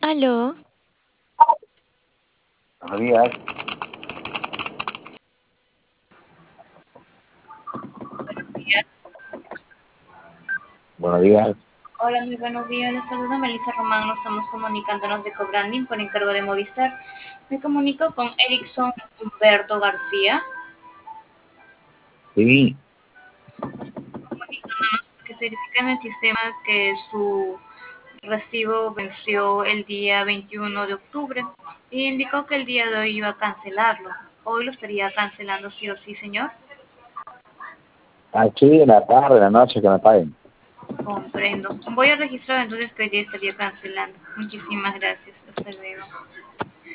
Aló, Buenos días. Buenos días. Hola, muy buenos días. Les saluda Melissa Román. Nos estamos comunicándonos de Cobranding por encargo de Movistar. Me comunico con Erickson Humberto García, Sí, comunicándonos que se verifica en el sistema que su recibo venció el día 21 de octubre y indicó que el día de hoy iba a cancelarlo. Hoy lo estaría cancelando sí o sí, señor. aquí en la tarde, en la noche que me paguen. Comprendo. Voy a registrar entonces que hoy día estaría cancelando. Muchísimas gracias. Hasta luego.